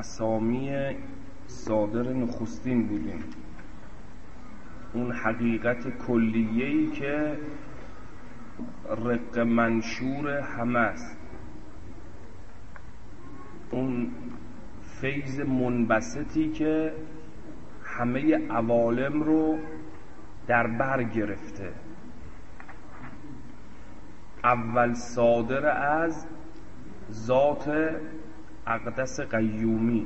اسامی صادر نخستین بودیم، اون حقیقت کلیه‌ای که رق منشور همه است، اون فیض منبسطی که همه عوالم رو در بر گرفته، اول صادر از ذات اقدس قیومی.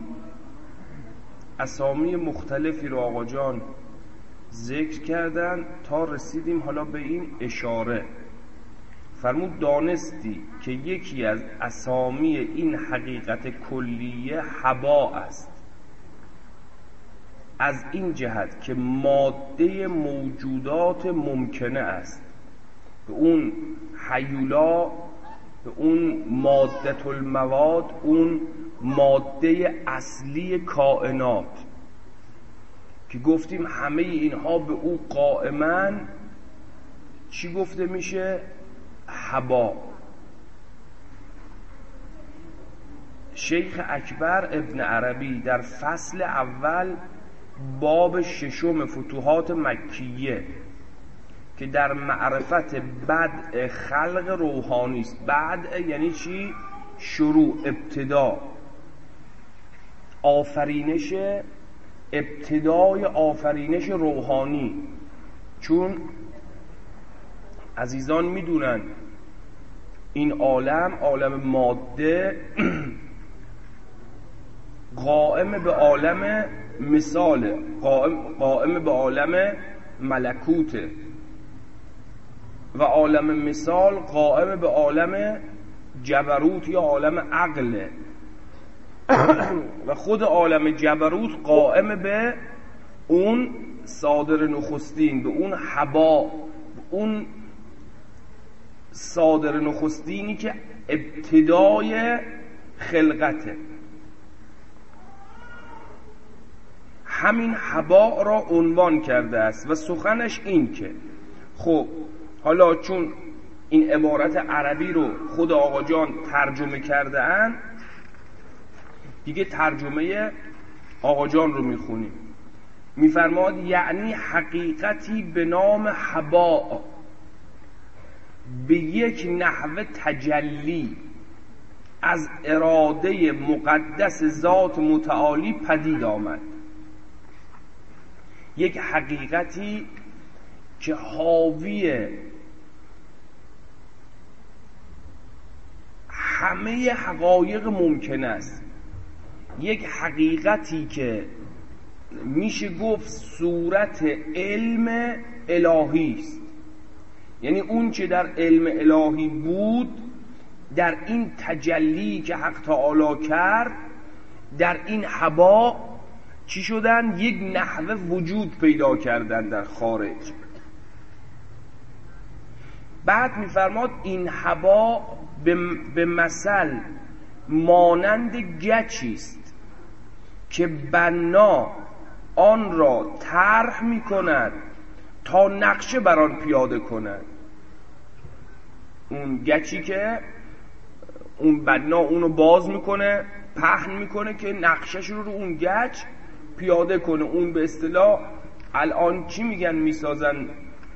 اسامی مختلفی رو آقا جان ذکر کردن تا رسیدیم حالا به این اشاره. فرمود دانستی که یکی از اسامی این حقیقت کلیه هبا است، از این جهت که ماده موجودات ممکنه است، به اون هیولا، به اون ماده المواد، اون ماده اصلی کائنات که گفتیم همه اینها به او قائمن، چی گفته میشه؟ هبا. شیخ اکبر ابن عربی در فصل اول باب 6 فتوحات مکیه که در معرفت بدء خلق روحانی است. بدء یعنی چی؟ شروع، ابتدا، آفرینش، ابتدای آفرینش روحانی. چون عزیزان میدونن این عالم ماده قائم به عالم مثاله، قائم به عالم ملکوته، و عالم مثال قائم به عالم جبروت یا عالم عقله، و خود عالم جبروت قائم به اون صادر نخستین، به اون هبا، اون صادر نخستینی که ابتدای خلقته. همین هبا را عنوان کرده است و سخنش این که خب حالا چون این عبارت عربی رو خود آقا جان ترجمه کرده اند، دیگه ترجمه آقا جان رو میخونیم. میفرماد یعنی حقیقتی به نام هبا به یک نحو تجلی از اراده مقدس ذات متعالی پدید آمد. یک حقیقتی که حاوی همه حقایق ممکن است، یک حقیقتی که میشه گفت صورت علم الهی است. یعنی اون چه در علم الهی بود در این تجلی که حق تعالی کرد، در این هبا چی شدن؟ یک نحوه وجود پیدا کردن در خارج. بعد میفرماد این هبا به مثل مانند گچی است که بنا آن را طرح میکند تا نقشه بر آن پیاده کند. اون گچی که اون بنا اونو باز میکنه، پهن میکنه که نقشش رو اون گچ پیاده کنه. اون به اصطلاح الان چی میگن میسازن؟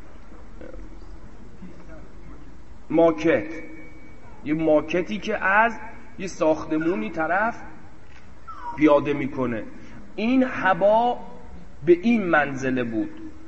ماکت. یه ماکتی که از یه ساختمونی طرف پیاده میکنه. این هبا به این منزله بود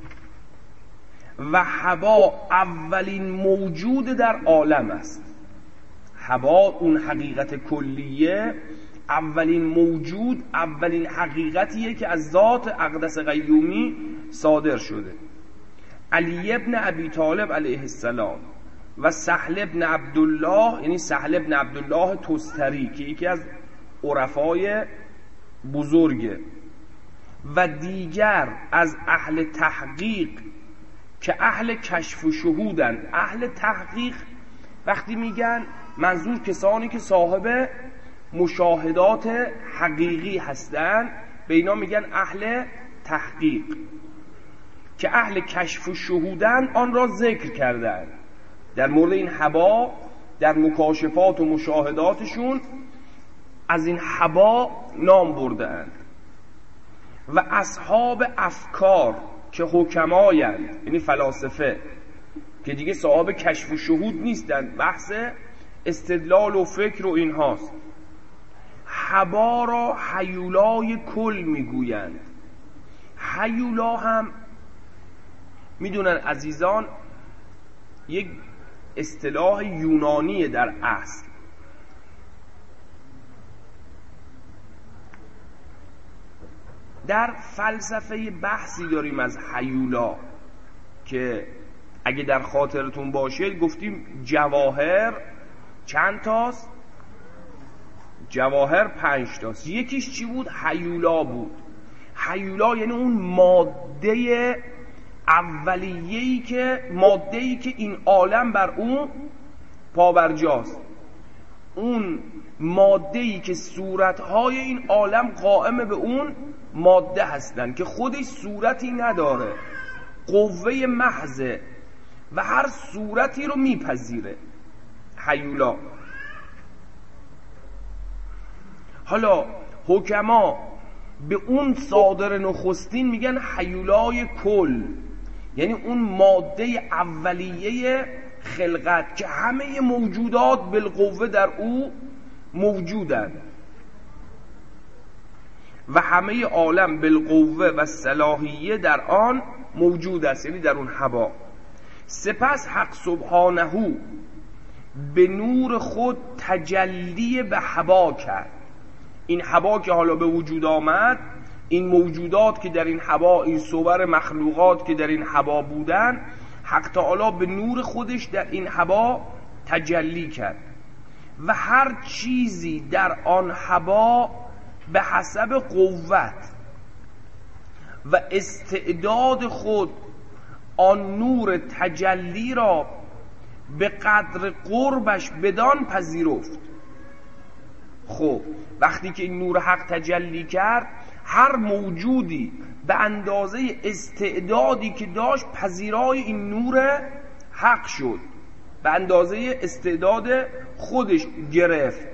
و هبا اولین موجود در عالم است. هبا اون حقیقت کلیه، اولین موجود، اولین حقیقتیه که از ذات اقدس قیومی صادر شده. علی ابن ابی طالب علیه السلام و سهل ابن عبدالله، یعنی سهل ابن عبدالله تستری که یکی از عرفای بزرگه، و دیگر از اهل تحقیق که اهل کشف و شهودن. اهل تحقیق وقتی میگن منظور کسانی که صاحب مشاهدات حقیقی هستن، به اینا میگن اهل تحقیق. که اهل کشف و شهودن آن را ذکر کردن در مورد این هبا، در مکاشفات و مشاهداتشون از این حبا نام برده‌اند و اصحاب افکار که حکمایند، یعنی فلاسفه که دیگه صاحب کشف و شهود نیستند، بحث استدلال و فکر و اینهاست، حبا را هیولای کل میگویند. هیولا هم میدونن عزیزان یک اصطلاح یونانیه در اصل. در فلسفه بحثی داریم از هیولا که اگه در خاطرتون باشه گفتیم جواهر چند تاست؟ جواهر 5 تاست. یکیش چی بود؟ هیولا بود. هیولا یعنی اون ماده اولیه‌ای که این عالم بر اون پابرجاست، اون ماده‌ای که صورت‌های این عالم قائم به اون ماده هستن که خودش صورتی نداره، قوه محضه و هر صورتی رو میپذیره. هیولا. حالا حکما به اون صادر نخستین میگن هیولای کل، یعنی اون ماده اولیه خلقت که همه موجودات بالقوه در او موجودند و همه عالم بالقوه و صلاحیه در آن موجود است، یعنی در اون حبا. سپس حق سبحانه به نور خود تجلی به حبا کرد. این حبا که حالا به وجود آمد، این موجودات که در این حبا، این صور مخلوقات که در این حبا بودن، حق تعالی به نور خودش در این حبا تجلی کرد و هر چیزی در آن حبا به حسب قوت و استعداد خود آن نور تجلی را به قدر قربش بدان پذیرفت. خب وقتی که این نور حق تجلی کرد، هر موجودی به اندازه استعدادی که داشت پذیرای این نور حق شد، به اندازه استعداد خودش گرفت.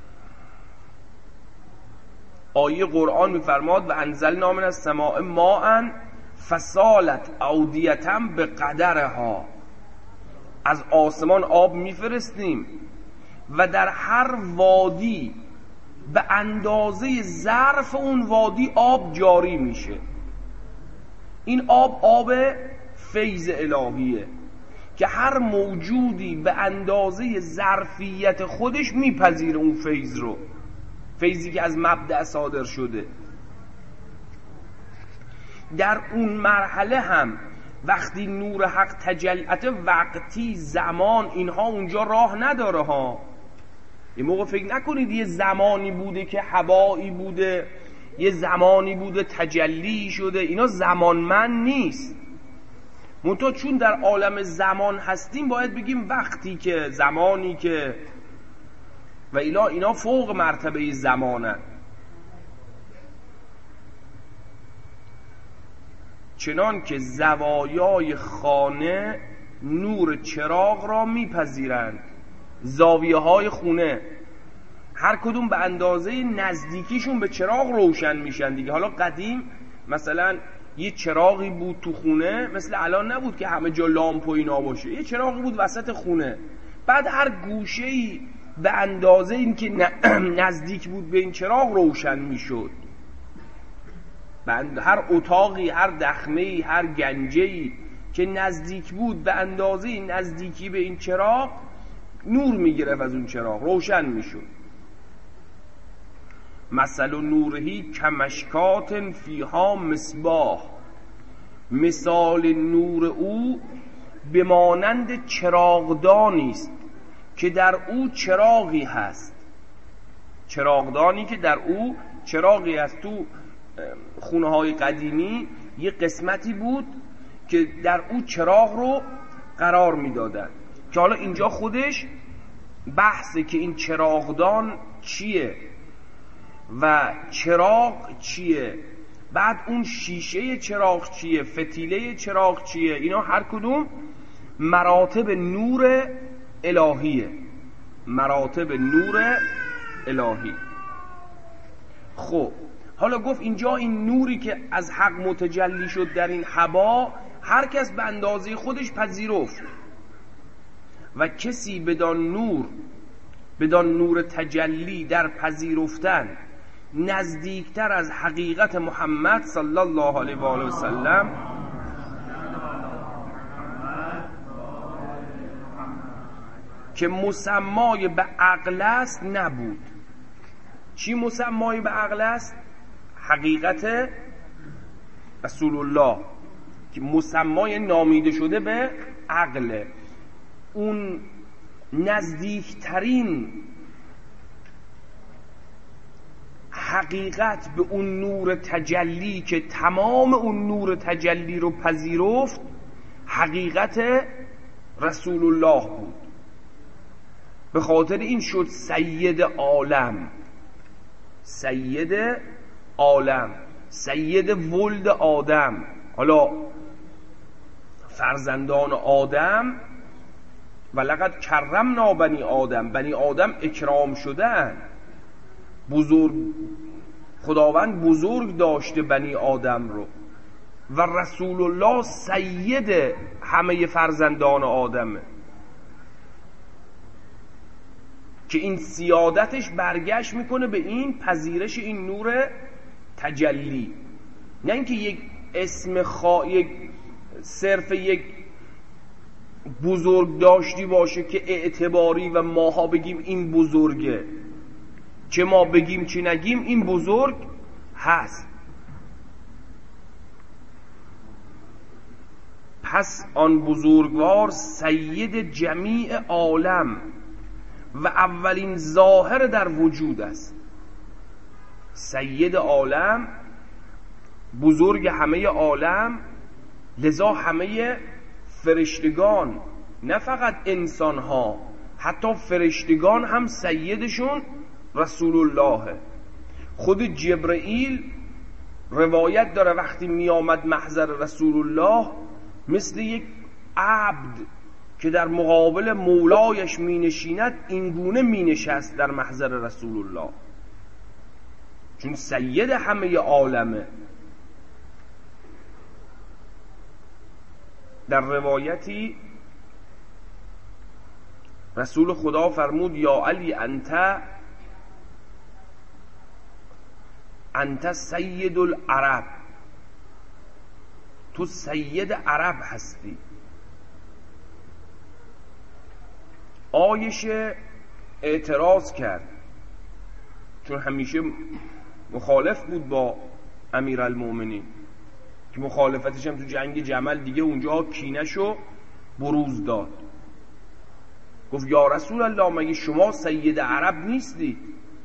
آیه قرآن می‌فرماد و انزلنا من السماء ماء فسالت اودیة بقدرها. از آسمان آب میفرستیم و در هر وادی به اندازه ظرف اون وادی آب جاری میشه. این آب فیض الهیه که هر موجودی به اندازه ظرفیت خودش میپذیره اون فیض رو، فیضی که از مبدأ صادر شده. در اون مرحله هم وقتی نور حق تجلیت وقتی زمان اینها اونجا راه نداره ها. یه موقع فکر نکنید یه زمانی بوده که هوایی بوده، یه زمانی بوده تجلی شده، اینا زمانمند نیست. منتها چون در عالم زمان هستیم باید بگیم وقتی که، زمانی که، و اینا فوق مرتبه زمانن. چنان که زوایای خانه نور چراغ را میپذیرند، زاویه های خونه هر کدوم به اندازه نزدیکیشون به چراغ روشن میشن دیگه. حالا قدیم مثلا یه چراغی بود تو خونه، مثل الان نبود که همه جا لامپ و اینا باشه، یه چراغی بود وسط خونه، بعد هر گوشه‌ای به اندازه این که نزدیک بود به این چراغ روشن میشد. هر اتاقی، هر دخمه‌ای، هر گنجه‌ای که نزدیک بود به اندازه نزدیکی به این چراغ نور میگرفت، از اون چراغ روشن میشد. مثل نورهی کمشکات فیها مصباح، مثال نور او بمانند چراغدانی است که در او چراغی هست. چراغدانی که در او چراغی هست. تو خونه های قدیمی یه قسمتی بود که در او چراغ رو قرار میدادن، که حالا اینجا خودش بحثه که این چراغدان چیه و چراغ چیه، بعد اون شیشه چراغ چیه، فتیله چراغ چیه. اینا هر کدوم مراتب نور الهیه، مراتب نور الهی. خب حالا گفت اینجا این نوری که از حق متجلی شد در این هوا هر کس به اندازه خودش پذیرفت و کسی بدان نور تجلی در پذیرفتن نزدیکتر از حقیقت محمد صلی الله علیه و آله و سلم که مسمای به عقل است نبود. چی مسمای به عقل است؟ حقیقت رسول الله که مسمای نامیده شده به عقل. اون نزدیکترین حقیقت به اون نور تجلی که تمام اون نور تجلی رو پذیرفت حقیقت رسول الله بود. به خاطر این شد سید عالم، سید عالم، سید ولد آدم. حالا فرزندان آدم ولقد کرمنا بنی آدم، بنی آدم اکرام شدن، بزرگ خداوند بزرگ داشته بنی آدم رو و رسول الله سید همه فرزندان آدمه که این سیادتش برگشت میکنه به این پذیرش این نور تجلی، نه اینکه یک اسم صرف یک بزرگ داشتی باشه که اعتباری و ماها بگیم این بزرگه، چه ما بگیم چه نگیم این بزرگ هست. پس آن بزرگوار سید جمیع عالم و اولین ظاهر در وجود است. سید عالم، بزرگ همه عالم، لذا همه فرشتگان، نه فقط انسان ها، حتی فرشتگان هم سیدشون رسول الله. خود جبرئیل روایت داره وقتی می آمد محضر رسول الله مثل یک عبد که در مقابل مولایش می نشیند اینگونه می نشست در محضر رسول الله، چون سید همه عالمه. در روایتی رسول خدا فرمود یا علی انت سید العرب، تو سید عرب هستی. عایشه اعتراض کرد چون همیشه مخالف بود با امیرالمومنین که مخالفتش هم تو جنگ جمل دیگه اونجا کینه‌شو بروز داد. گفت یا رسول الله مگه شما سید عرب نیستید؟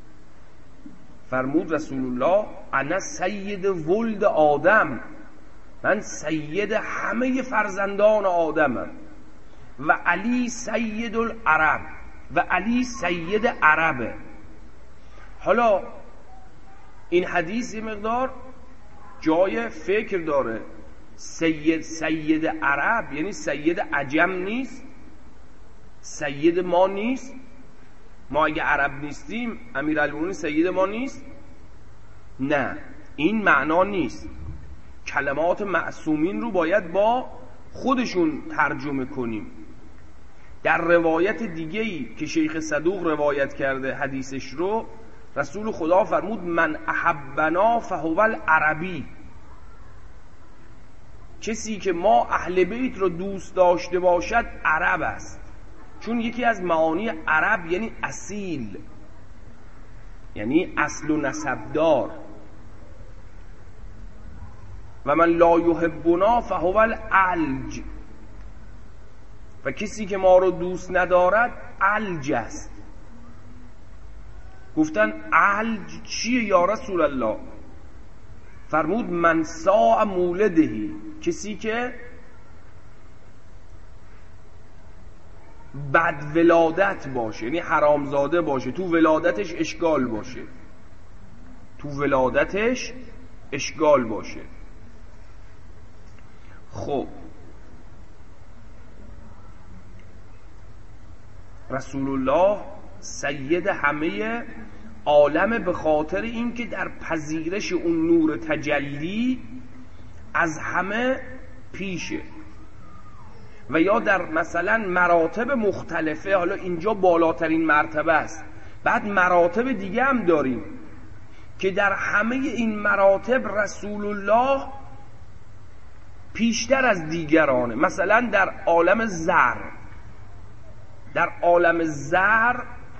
فرمود رسول الله انا سید ولد آدم، من سید همه فرزندان آدمم و علی سید العرب و علی سید عربه. حالا این حدیث یه مقدار جای فکر داره. سید عرب یعنی سید عجم نیست، سید ما نیست. ما اگه عرب نیستیم امیرالمومنین سید ما نیست؟ نه، این معنا نیست. کلمات معصومین رو باید با خودشون ترجمه کنیم. در روایت دیگه‌ای که شیخ صدوق روایت کرده حدیثش رو، رسول خدا فرمود من احبنا فهو العربی، کسی که ما اهل بیت رو دوست داشته باشد عرب است. چون یکی از معانی عرب یعنی اصیل، یعنی اصل و نسبدار. و من لا یحبنا فهو العلج، و کسی که ما رو دوست ندارد علج است. گفتن علج چیه یا رسول الله؟ فرمود من ساء مولدهی، کسی که بد ولادت باشه، یعنی حرامزاده باشه، تو ولادتش اشکال باشه، تو ولادتش اشکال باشه. خب رسول الله سید همه عالم به خاطر اینکه در پذیرش اون نور تجلی از همه پیشه، و یا در مثلا مراتب مختلفه. حالا اینجا بالاترین مرتبه است، بعد مراتب دیگه هم داریم که در همه این مراتب رسول الله پیشتر از دیگرانه. مثلا در عالم ذر، در عالم ذر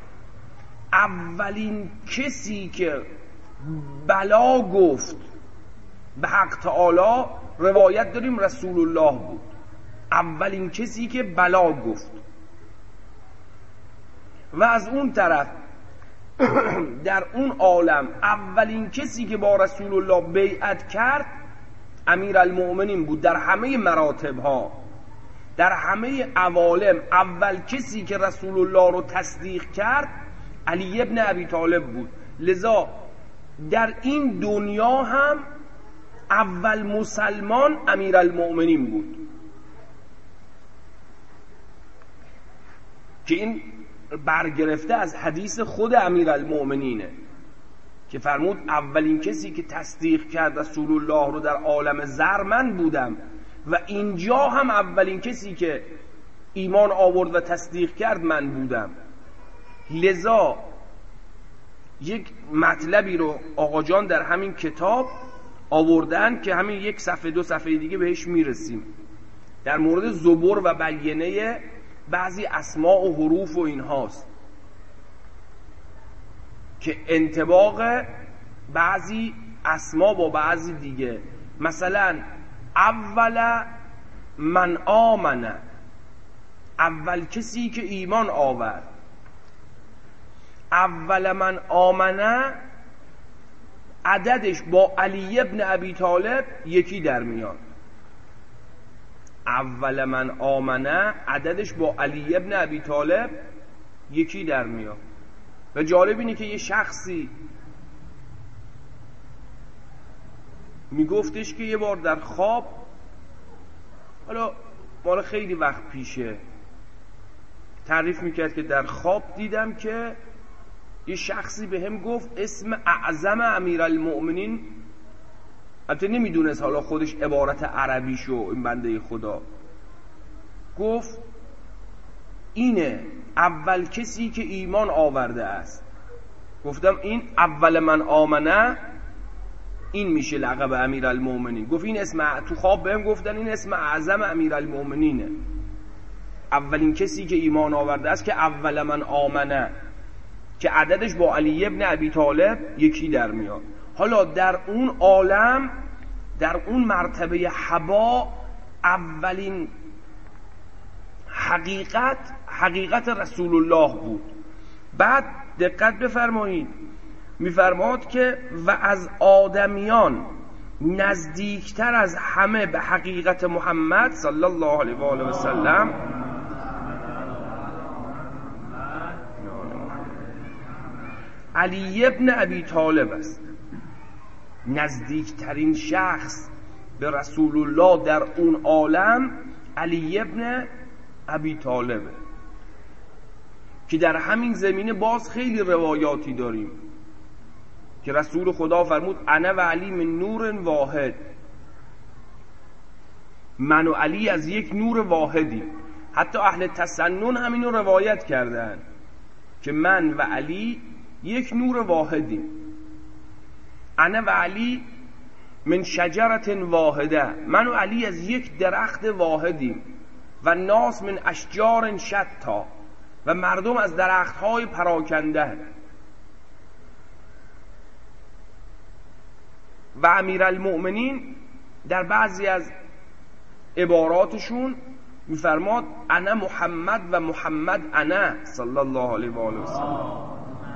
اولین کسی که بلا گفت به حق تعالی روایت داریم رسول الله بود. اولین کسی که بلا گفت. و از اون طرف در اون عالم اولین کسی که با رسول الله بیعت کرد امیرالمؤمنین بود. در همه مراتب ها، در همه عوالم اول کسی که رسول الله رو تصدیق کرد علی ابن ابی طالب بود. لذا در این دنیا هم اول مسلمان امیرالمؤمنین بود که این برگرفته از حدیث خود امیرالمؤمنینه که فرمود اولین کسی که تصدیق کرد رسول الله رو در عالم ذر من بودم، و اینجا هم اولین کسی که ایمان آورد و تصدیق کرد من بودم. لذا یک مطلبی رو آقا جان در همین کتاب آوردن که همین یک صفحه دو صفحه دیگه بهش میرسیم، در مورد زبر و بیانه بعضی اسماء و حروف و اینهاست که انطباق بعضی اسما با بعضی دیگه. مثلا اول من آمنه، اول کسی که ایمان آورد. اول من آمنه عددش با علی ابن ابی طالب یکی در میاد. اول من آمنه عددش با علی ابن ابی طالب یکی در میاد. و جالب اینه که یه شخصی میگفتش که یه بار در خواب، حالا مال خیلی وقت پیشه، تعریف میکرد که در خواب دیدم که یه شخصی به هم گفت اسم اعظم امیرالمؤمنین، البته نمیدونست حالا خودش عبارت عربیشو، این بنده خدا گفت اینه اول کسی که ایمان آورده است. گفتم این اول من آمنه این میشه لقب امیرالمؤمنین. گفت این اسم، تو خواب بهم گفتن این اسم اعظم امیرالمؤمنینه، اولین کسی که ایمان آورده است که اول من آمنه، که عددش با علی ابن ابی طالب یکی در میاد. حالا در اون عالم، در اون مرتبه حبا، اولین حقیقت رسول الله بود. بعد دقت بفرمایید، میفرماد که و از آدمیان نزدیکتر از همه به حقیقت محمد صلی الله علیه و آله و سلم علی ابن ابی طالب است. نزدیکترین شخص به رسول الله در اون عالم علی ابن ابی طالبه، که در همین زمینه باز خیلی روایاتی داریم که رسول خدا فرمود انا و علی من نور واحد، من و علی از یک نور واحدی. حتی اهل تسنن همینو روایت کردن که من و علی یک نور واحدی. انا و علی من شجرت واحده، من و علی از یک درخت واحدیم. و ناس من اشجار شتا، و مردم از درختهای پراکنده. و امیرالمؤمنین در بعضی از عباراتشون میفرماد انا محمد و محمد انا صلی الله علیه و آله و سلم،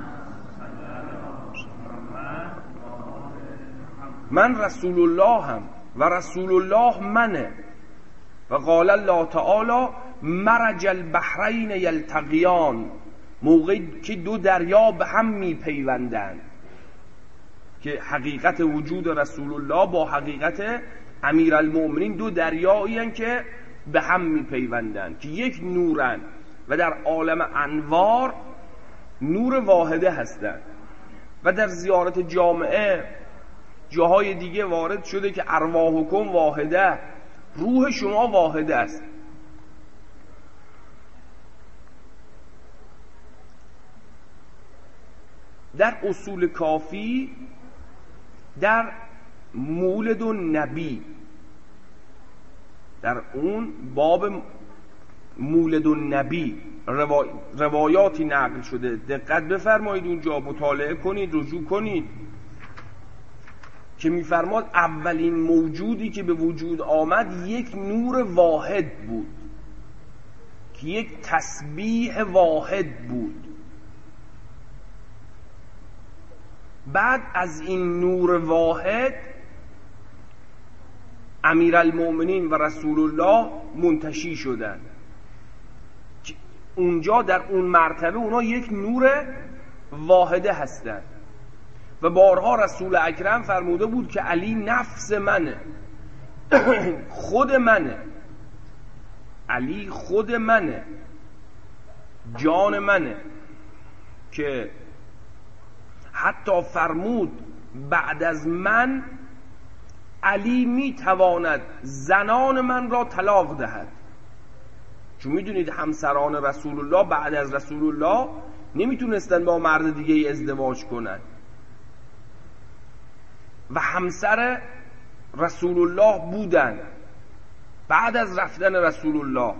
من رسول الله هم و رسول الله منه. و قال الله تعالی مرج البحرین یلتقیان، موقعی که دو دریا به هم میپیوندند، که حقیقت وجود رسول الله با حقیقت امیرالمؤمنین دو دریایی هستند که به هم میپیوندند، که یک نورن و در عالم انوار نور واحده هستند. و در زیارت جامعه جاهای دیگه وارد شده که ارواحکم واحده، روح شما واحده است. در اصول کافی در مولد النبی، در اون باب مولد النبی روایاتی نقل شده. دقت بفرمایید اونجا، مطالعه کنید، رجوع کنید که میفرماد اولین موجودی که به وجود آمد یک نور واحد بود که یک تسبیح واحد بود. بعد از این نور واحد امیرالمؤمنین و رسول الله منتشی شدن. اونجا در اون مرتبه اونا یک نور واحده هستند و بارها رسول اکرم فرموده بود که علی نفس منه، خود منه، علی خود منه، جان منه، که حتی فرمود بعد از من علی میتواند زنان من را طلاق دهد. چون میدونید همسران رسول الله بعد از رسول الله نمیتونستن با مرد دیگه ازدواج کنن و همسر رسول الله بودن بعد از رفتن رسول الله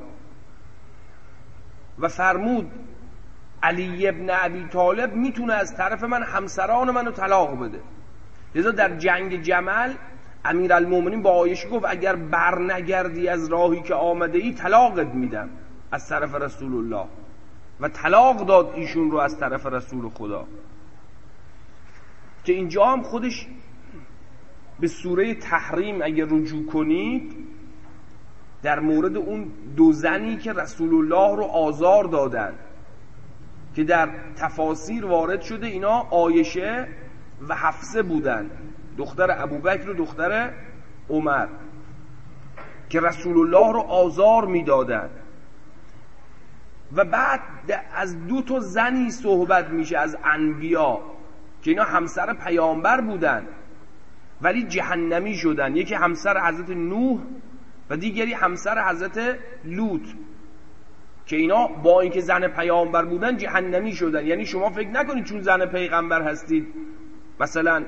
و فرمود علی ابن ابی طالب میتونه از طرف من همسران منو طلاق بده. لذا در جنگ جمل امیرالمومنین با عایشه گفت اگر بر نگردی از راهی که آمده ای طلاقت میدم از طرف رسول الله، و طلاق داد ایشون رو از طرف رسول خدا. که اینجا هم خودش به سوره تحریم اگر رجوع کنید در مورد اون دو زنی که رسول الله رو آزار دادن که در تفاسیر وارد شده اینا عایشه و حفصه بودن، دختر ابوبکر و دختر عمر، که رسول الله رو آزار میدادن. و بعد از دو تا زنی صحبت میشه از انبیا که اینا همسر پیامبر بودن ولی جهنمی شدن. یکی همسر حضرت نوح و دیگری همسر حضرت لوط که اینا با اینکه زن پیامبر بودن جهنمی شدن. یعنی شما فکر نکنید چون زن پیغمبر هستید مثلا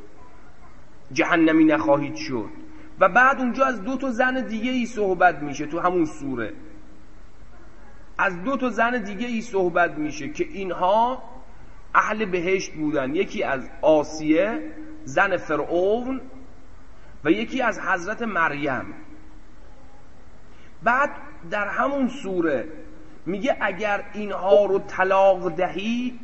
جهنمی نخواهید شد. و بعد اونجا از دو تا زن دیگه ای صحبت میشه تو همون سوره، از دو تا زن دیگه ای صحبت میشه که اینها اهل بهشت بودن. یکی از آسیه زن فرعون و یکی از حضرت مریم. بعد در همون سوره میگه اگر اینها رو طلاق دهی،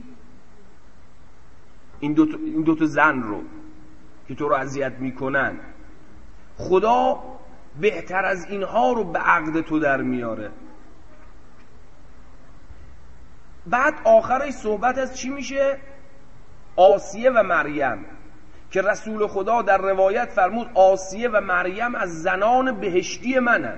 این دو تا زن رو که تو رو اذیت میکنن، خدا بهتر از اینها رو به عقد تو در میاره. بعد آخرش صحبت از چی میشه؟ آسیه و مریم، که رسول خدا در روایت فرمود آسیه و مریم از زنان بهشتی منن،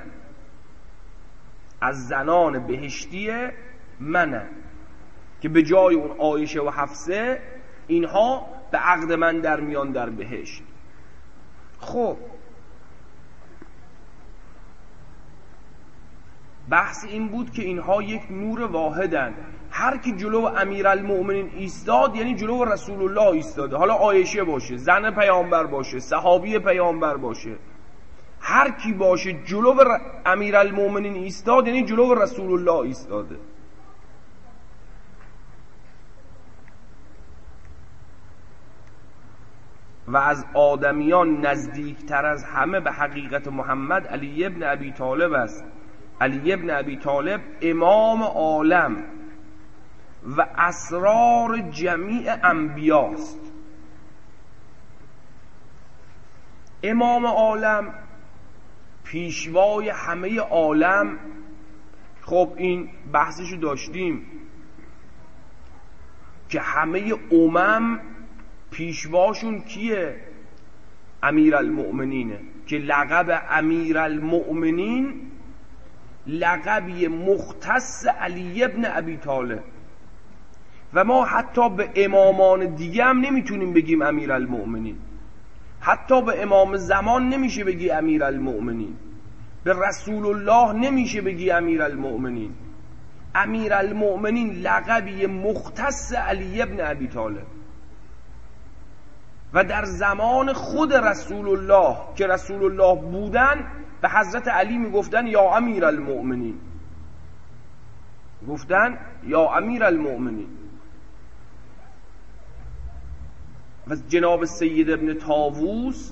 از زنان بهشتی منن، که به جای اون عایشه و حفصه اینها به عقد من در میان در بهشت. خب بحث این بود که اینها یک نور واحدن. هر کی جلو امیرالمؤمنین ایستاد یعنی جلو رسول الله ایستاده، حالا عایشه باشه، زن پیامبر باشه، صحابی پیامبر باشه، هر کی باشه جلو امیرالمؤمنین ایستاد یعنی جلو رسول الله ایستاده. و از آدمیان نزدیکتر از همه به حقیقت محمد علی ابن ابی طالب است. علی ابن ابی طالب امام عالم و اسرار جمیع انبیاست. امام عالم، پیشوای همه عالم. خب این بحثشو داشتیم که همه امم پیشواشون کیه؟ امیرالمؤمنینه، که لقب امیرالمؤمنین لقبی مختص علی ابن ابی طالب. و ما حتی به امامان دیگه هم نمیتونیم بگیم امیرالمؤمنین. حتی به امام زمان نمیشه بگی امیرالمؤمنین، به رسول الله نمیشه بگی امیرالمؤمنین. امیرالمؤمنین لقبی مختص علی ابن ابی طالب و در زمان خود رسول الله که رسول الله بودن به حضرت علی میگفتن یا امیرالمؤمنین، گفتن یا امیرالمؤمنین. و جناب سید ابن طاووس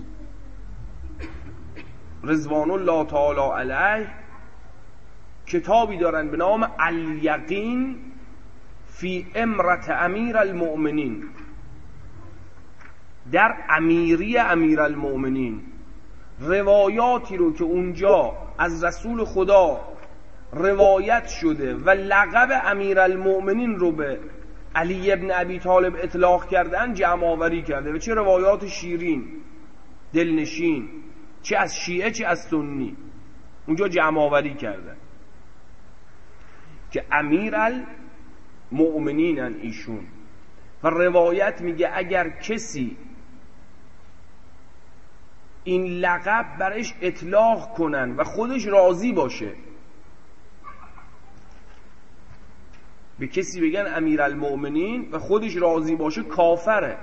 رضوان الله تعالی علیه کتابی دارن به نام الیقین فی امرت امیرالمؤمنین، در امیری امیرالمؤمنین. روایاتی رو که اونجا از رسول خدا روایت شده و لقب امیرالمؤمنین رو به علی ابن ابی طالب اطلاق کردن جمع آوری کرده و چه روایات شیرین دلنشین، چه از شیعه چه از سنی، اونجا جمع آوری کرده که امیرالمؤمنینن ایشون. و روایت میگه اگر کسی این لقب برش اطلاق کنن و خودش راضی باشه، به کسی بگن امیرالمؤمنین و خودش راضی باشه، کافره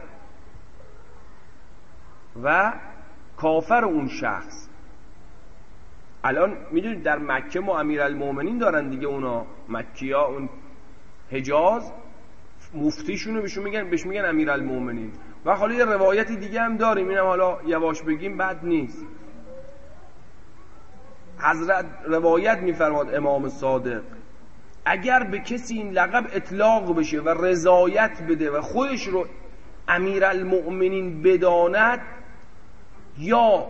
و کافر اون شخص. الان میدونید در مکه ما امیرالمؤمنین دارن دیگه، اونا مکی‌ها، اون حجاز مفتیشونو بهش میگن امیرالمؤمنین. و حالا یه روایتی دیگه هم داریم، اینم حالا یواش بگیم بد نیست. حضرت روایت میفرماد امام صادق اگر به کسی این لقب اطلاق بشه و رضایت بده و خودش رو امیرالمؤمنین بداند، یا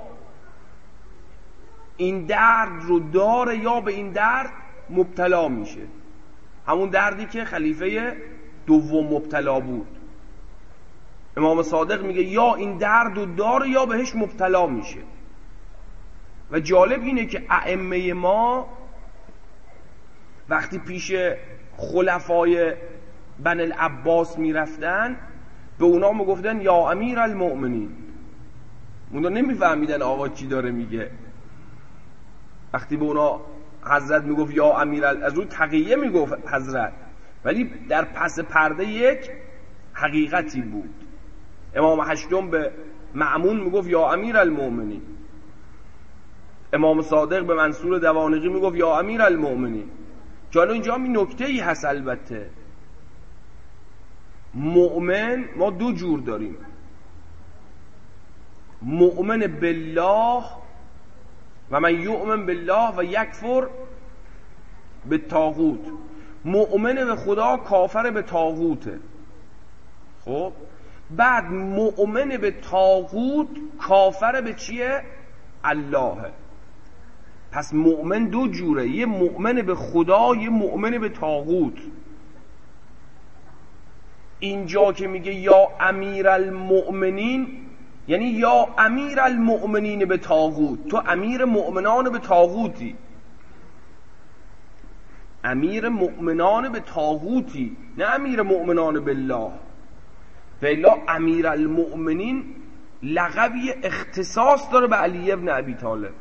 این درد رو داره یا به این درد مبتلا میشه، همون دردی که خلیفه دوم مبتلا بود. امام صادق میگه یا این درد رو داره یا بهش مبتلا میشه. و جالب اینه که ائمه ما وقتی پیش خلفای بن العباس میرفتن به اونا میگفتن یا امیرالمؤمنین. اونا نمیفهمیدن آقا چی داره میگه. وقتی به اونا حضرت میگفت یا امیرال، از اون تقیه میگفت حضرت، ولی در پس پرده یک حقیقتی بود. امام هشتم به مأمون میگفت یا امیرالمؤمنین، امام صادق به منصور دوانقی میگفت یا امیرالمؤمنین. که حالا اینجا هم این نکته‌ای هست. البته مؤمن ما دو جور داریم، مؤمن بالله و من یؤمن بالله و یکفر به طاغوت. مؤمن به خدا کافر به طاغوته. خب بعد مؤمن به طاغوت کافر به چیه؟ اللهه. پس مؤمن دو جوره، یه مؤمن به خدا، یه مؤمن به طاغوت. اینجا که میگه یا امیرالمؤمنین یعنی یا امیرالمؤمنین به طاغوت، تو امیر مؤمنان به طاغوتی، امیر مؤمنان به طاغوتی، نه امیر مؤمنان بالله. بالله امیرالمؤمنین لقبی اختصاص داره به علی ابن ابی طالب.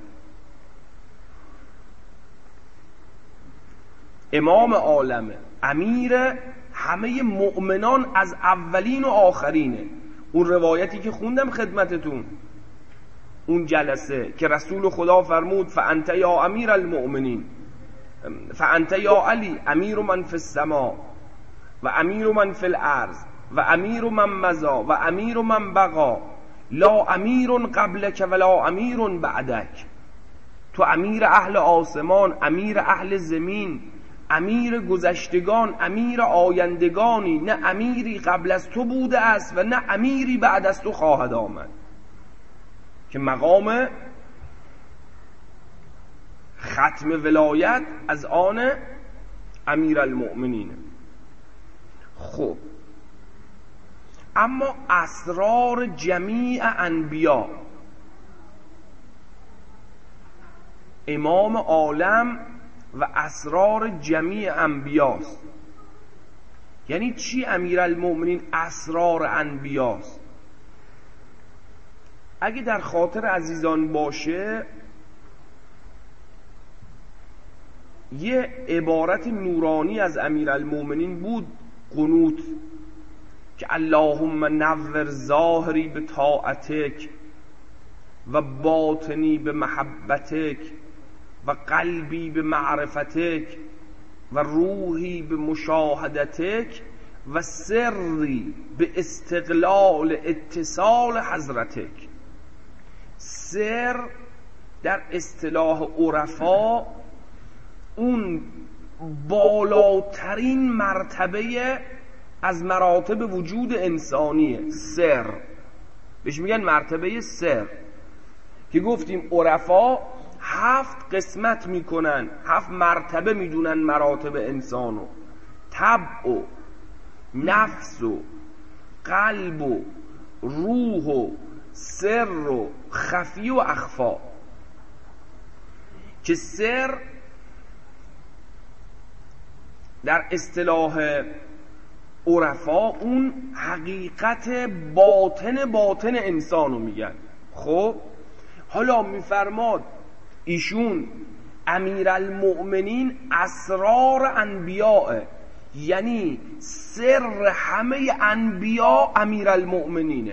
امام عالمه، امیر همه مؤمنان از اولین و آخرینه. اون روایتی که خوندم خدمتتون اون جلسه که رسول خدا فرمود فانت یا امیر المؤمنین، فانت یا علی امیر من فی السماء و امیر من فی الارض و امیر من مضا و امیر من بقا لا امیر قبلک ولا امیر بعدک. تو امیر اهل آسمان، امیر اهل زمین، امیر گذشتگان، امیر آیندگانی، نه امیری قبل از تو بوده است و نه امیری بعد از تو خواهد آمد. که مقام ختم ولایت از آن امیرالمؤمنین. خب اما اسرار جمیع انبیا، امام عالم و اسرار جمیع انبیاست. یعنی چی امیرالمؤمنین اسرار انبیاست؟ اگه در خاطر عزیزان باشه، یه عبارت نورانی از امیرالمؤمنین بود، قنوت، که اللهم نور ظاهری به طاعتک و باطنی به محبتک و قلبی به معرفتک و روحی به مشاهدتک و سری به استقلال اتصال حضرتک. سر در اصطلاح عرفا اون بالاترین مرتبه از مراتب وجود انسانیه. سر بهش میگن مرتبه سر، که گفتیم عرفا 7 قسمت میکنن، 7 مرتبه میدونن مراتب انسانو: طبع و نفس و قلب و روح و سر و خفی و اخفا. که سر در اصطلاح عرفا اون حقیقت باطن انسانو میگن. خب حالا میفرماد ایشون امیرالمؤمنین اسرار انبیاء، یعنی سر همه انبیا امیرالمؤمنینه.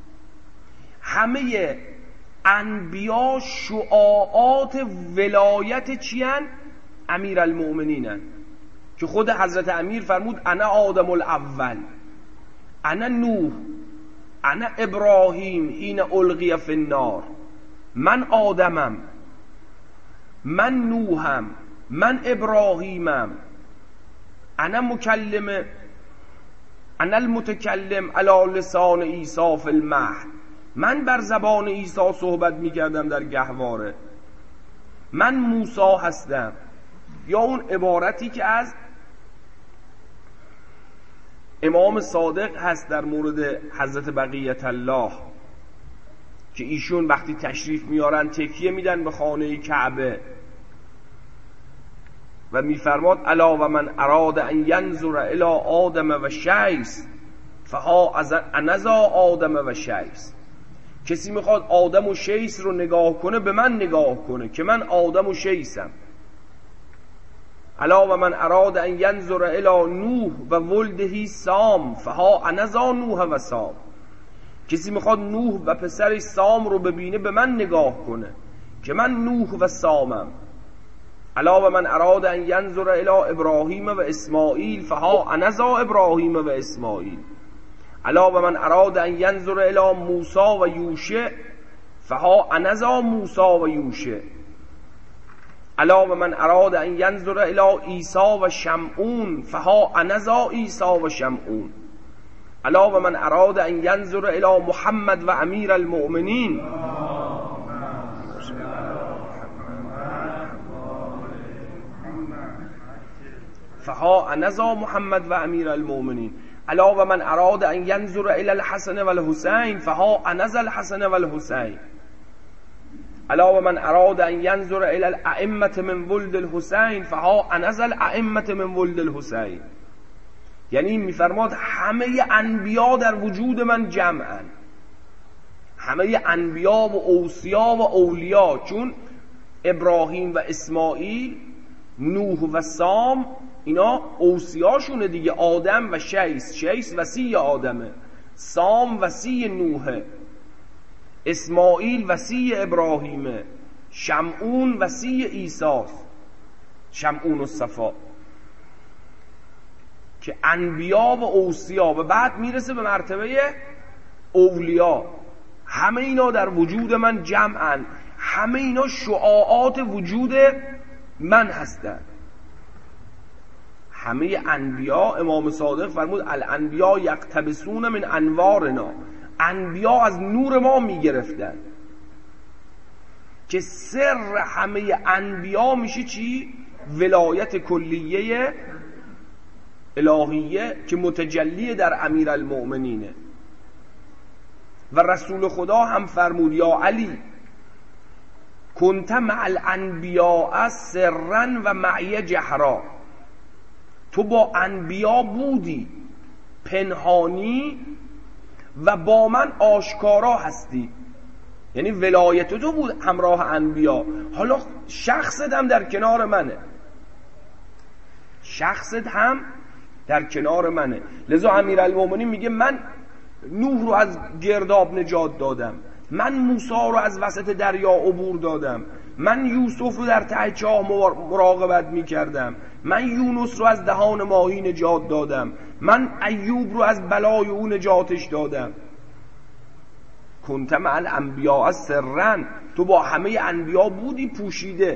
همه انبیا شعاعات ولایت چیان؟ امیرالمؤمنینن. که خود حضرت امیر فرمود انا آدم الاول، انا نوح، انا ابراهیم حین القی فی النار. من آدمم، من نوحم، من ابراهیمم، انا مکلم، انا المتکلم علی لسان عیسی فی المهد. من بر زبان عیسی صحبت میکردم در گهواره، من موسی هستم. یا اون عبارتی که از امام صادق هست در مورد حضرت بقیت الله، که ایشون وقتی تشریف میارن تکیه میدن به خانه کعبه و میفرماد الا و من اراد ان ینظر الی آدم و شیس فها انذا آدم و شیس. کسی میخواد آدم و شیس رو نگاه کنه، به من نگاه کنه که من آدم و شیسم. الا و من اراد ان ینظر الی نوح و ولده سام فها انذا نوح و سام. کسی میخواد نوح و پسرش سام رو ببینه، به من نگاه کنه که من نوح و سامم. الا و من اراد ان ینظر الی ابراهیم و اسماعیل فها انذا ابراهیم و اسماعیل. الا و من اراد ان ینظر الی موسی و یوشع فها انذا موسی و یوشع. الا و من اراد ان ینظر الی عیسی و شمعون فها انذا عیسی و شمعون. الا و من اراد ان ینظر الی محمد و امیر المؤمنین فها انذا محمد و امیر المؤمنین. الا و من اراد ان ینظر الی الحسن و الحسین فها انذا الحسن و الحسین. الا و من اراد ان ینظر الی الائمه من ولد الحسین فها انذا الائمه من ولد الحسین. یعنی میفرماد همه انبیا در وجود من جمعن، همه انبیا و اوصیا و اولیا، چون ابراهیم و اسماعیل، نوح و سام اینا اوصیاشونه دیگه. آدم و شیس وصی آدمه، سام وصی نوحه، اسماعیل وصی ابراهیمه، شمعون وصی عیساست، شمعون الصفا. که انبیا و اوصیا و بعد میرسه به مرتبه اولیا. همه اینا در وجود من جمعن، همه اینا شعاعات وجود من هستن. همه انبیا، امام صادق فرمود الانبیا یقتبسون من انوارنا، انبیا از نور ما میگرفتن. که سر همه انبیا میشه چی؟ ولایت کلیه الهیه که متجلی در امیرالمؤمنینه. و رسول خدا هم فرمود یا علی کنت مع الانبیاء سرا و معی جهرا. تو با انبیا بودی پنهانی و با من آشکارا هستی. یعنی ولایت تو بود همراه انبیا، حالا شخصت هم در کنار منه، شخصت هم در کنار منه. لذا امیرالمومنین میگه من نوح رو از گرداب نجات دادم، من موسی رو از وسط دریا عبور دادم، من یوسف رو در ته چاه مراقبت میکردم، من یونس رو از دهان ماهی نجات دادم، من ایوب رو از بلای او نجاتش دادم. کنت مع الانبیاء سرا، تو با همه انبیا بودی پوشیده،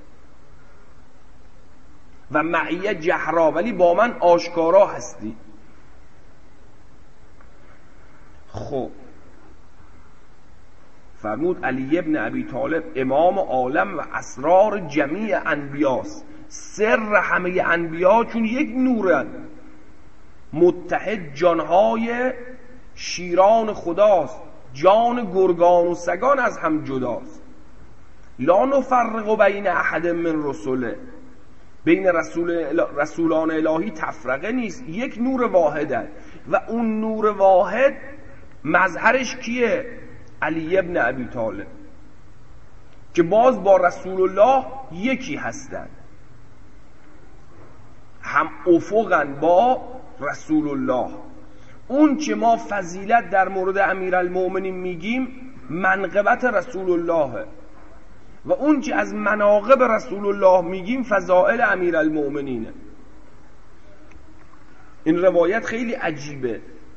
و معیه جهرا، ولی با من آشکارا هستی. خب فرمود علی ابن ابی طالب امام عالم و اسرار جمیع انبیاست، سر همه انبیا چون یک نورن، متحد جانهای شیران خداست، جان گرگان و سگان از هم جداست. لا نفرق بین احد من رسوله، بین رسولان الهی تفرقه نیست، یک نور واحده و اون نور واحد مظهرش کیه؟ علی ابن ابی طالب، که باز با رسول الله یکی هستند، هم افقن با رسول الله. اون که ما فضیلت در مورد امیرالمومنین میگیم منقبت رسول الله، و اون که از مناقب رسول الله میگیم فضائل امیرالمومنینه. این روایت خیلی عجیبه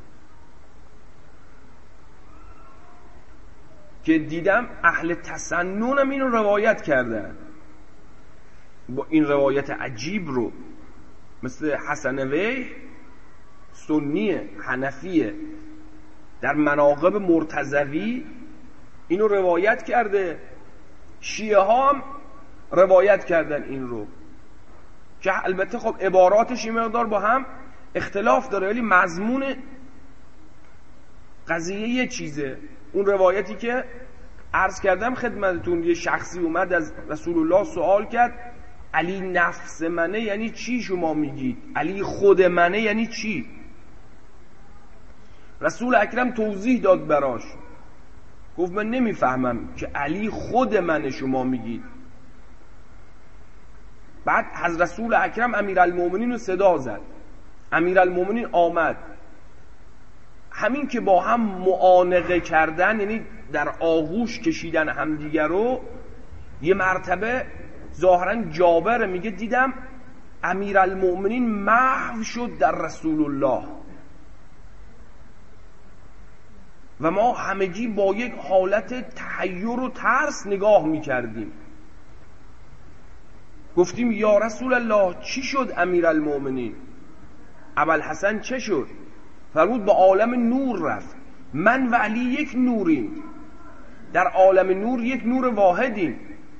که دیدم اهل تسنن هم اینو روایت کردن، با این روایت عجیب رو، مثل حسن ویح سنیه حنفیه در مناقب مرتضوی اینو روایت کرده، شیعه ها هم روایت کردن این رو، که البته خب عباراتش این مقدار با هم اختلاف داره، ولی مضمون قضیه یه چیزه. اون روایتی که عرض کردم خدمتتون، یه شخصی اومد از رسول الله سوال کرد علی نفس منه یعنی چی شما میگید؟ علی خود منه یعنی چی؟ رسول اکرم توضیح داد براش، گفت من نمیفهمم که علی خود منه شما میگید. بعد حضرت رسول اکرم امیرالمومنین رو صدا زد، امیرالمومنین آمد، همین که با هم معانقه کردن، یعنی در آغوش کشیدن همدیگر رو، یه مرتبه ظاهرا جابر میگه دیدم امیرالمومنین محو شد در رسول الله و ما همگی با یک حالت تحیر و ترس نگاه میکردیم. گفتیم یا رسول الله چی شد امیرالمومنین؟ ابوالحسن چه شد؟ فرمود به عالم نور رفت، من و علی یک نوریم، در عالم نور یک نور واحدیم.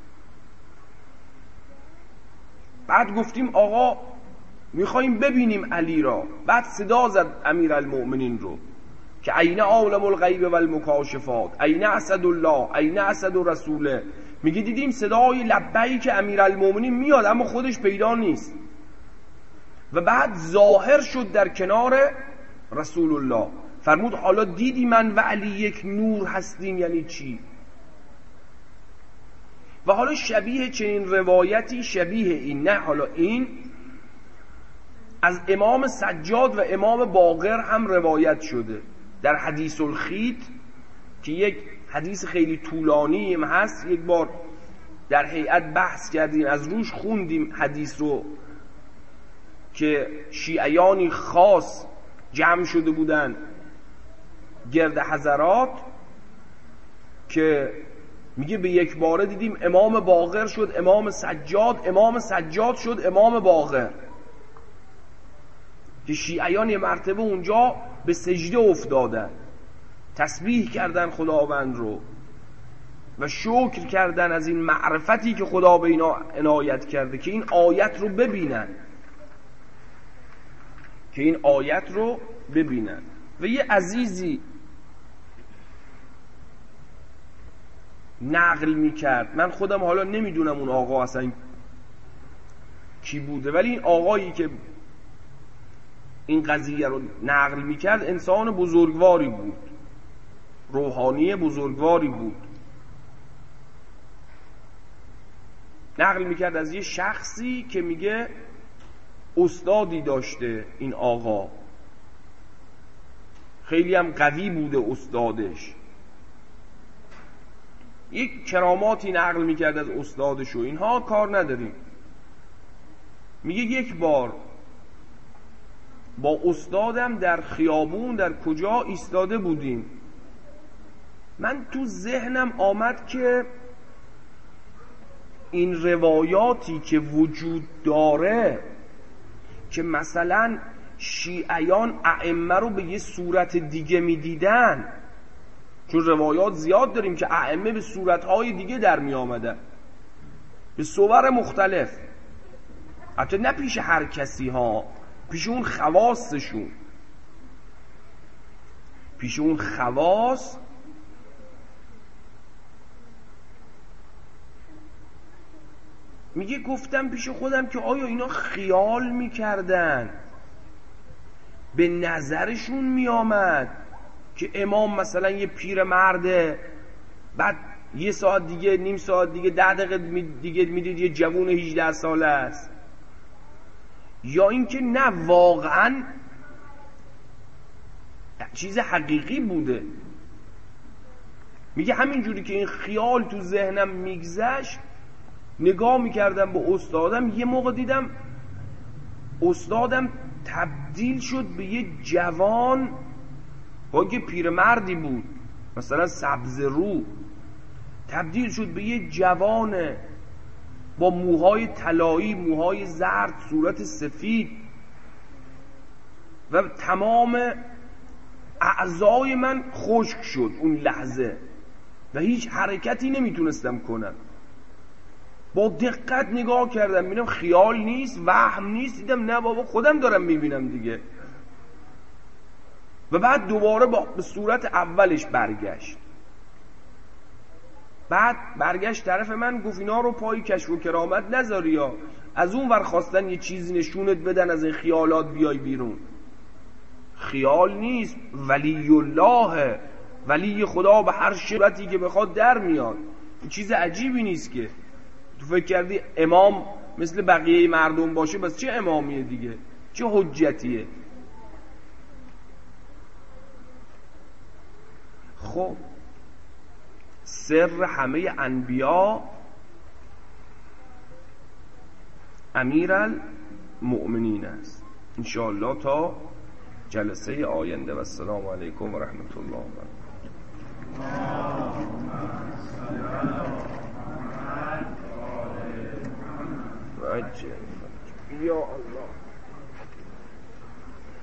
بعد گفتیم آقا میخواییم ببینیم علی را. بعد صدا زد امیرالمومنین رو که این عالم الغیب و المکاشفات، این اسد الله، این اسد رسوله. میگه دیدیم صدای لبیک امیرالمومنین میاد اما خودش پیدا نیست، و بعد ظاهر شد در کنار رسول الله. فرمود حالا دیدی من و علی یک نور هستیم یعنی چی؟ و حالا شبیه چنین روایتی، شبیه این، نه حالا این، از امام سجاد و امام باقر هم روایت شده در حدیث الخیط، که یک حدیث خیلی طولانی هم هست. یک بار در هیئت بحث کردیم، از روش خوندیم حدیث رو، که شیعیانی خاص جمع شده بودن گرد حضرات، که میگه به یک باره دیدیم امام باقر شد امام سجاد، امام سجاد شد امام باقر، که شیعیان یه مرتبه اونجا به سجده افتادن، تسبیح کردن خداوند رو و شکر کردن از این معرفتی که خدا به اینا عنایت کرده که این آیت رو ببینن، که این آیت رو ببینن. و یه عزیزی نقل میکرد، من خودم حالا نمیدونم اون آقا اصلا کی بوده، ولی این آقایی که این قضیه رو نقل میکرد انسان بزرگواری بود، روحانی بزرگواری بود. نقل میکرد از یه شخصی که میگه استادی داشته این آقا، خیلی هم قوی بوده استادش، یک کراماتی نقل میکرد از استادش و اینها، کار نداریم. میگه یک بار با استادم در خیابون در کجا ایستاده بودیم، من تو ذهنم آمد که این روایاتی که وجود داره که مثلا شیعیان ائمه رو به یه صورت دیگه میدیدن، چون روایات زیاد داریم که ائمه به صورتهای دیگه در می آمدن، به صور مختلف، حتی نه پیش هر کسی ها، پیش اون خواصشون، پیش اون خواص. میگه گفتم پیش خودم که آیا اینا خیال میکردن، به نظرشون میآمد که امام مثلا یه پیر مرده، بعد یه ساعت دیگه نیم ساعت دیگه 10 دقیقه دیگه میدید یه جوون 18 ساله است، یا اینکه نه واقعا چیز حقیقی بوده. میگه همینجوری که این خیال تو ذهنم میگذشت نگاه میکردم به استادم، یه موقع دیدم استادم تبدیل شد به یه جوان، با یه پیرمردی بود مثلا سبز رو، تبدیل شد به یه جوان با موهای طلایی، موهای زرد، صورت سفید، و تمام اعضای من خشک شد اون لحظه و هیچ حرکتی نمیتونستم کنم. با دقت نگاه کردم، میبینم خیال نیست، وهم نیست، دیدم نه بابا خودم دارم میبینم دیگه. و بعد دوباره به صورت اولش برگشت. بعد برگشت طرف من، گفت اینا رو پای کشف و کرامت نذاری، یا از اون ور خواستن یه چیزی نشونت بدن از این خیالات بیای بیرون. خیال نیست، ولی الله، ولی خدا به هر صورتی که بخواد در میاد. چیز عجیبی نیست که تو فکر کردی امام مثل بقیه مردم باشه، بس چه امامیه دیگه، چه حجتیه. خب سر همه انبیا امیرالمؤمنین است. انشاءالله تا جلسه آینده و السلام علیکم و رحمت الله و برکاته. یا الله.